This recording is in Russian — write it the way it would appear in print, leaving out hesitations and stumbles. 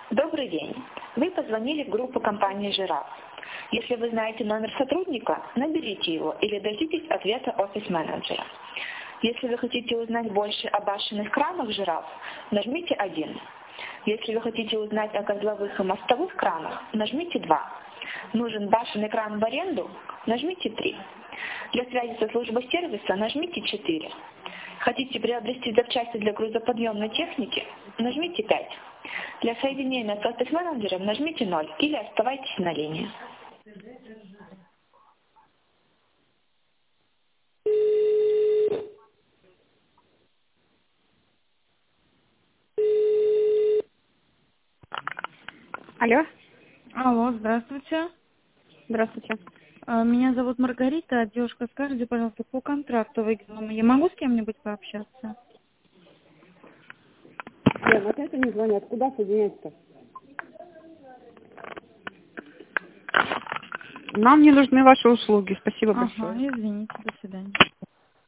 Добрый день. Вы позвонили в группу компании «Жираф». Если вы знаете номер сотрудника, наберите его или дождитесь ответа офис-менеджера. Если вы хотите узнать больше о башенных кранах «Жираф», нажмите 1. Если вы хотите узнать о козловых и мостовых кранах, нажмите 2. Нужен башенный кран в аренду? Нажмите 3. Для связи со службой сервиса нажмите 4. Хотите приобрести запчасти для грузоподъемной техники? Нажмите 5. Для соединения с офис-менеджером нажмите 0 или оставайтесь на линии. Алло, Алло, здравствуйте. здравствуйте. Меня зовут Маргарита. Девушка, скажите, пожалуйста, по контракту выгодному я могу с кем-нибудь пообщаться? Лен, опять они звонят. Куда соединять-то? Нам не нужны ваши услуги. Спасибо Ага, большое. извините, до свидания.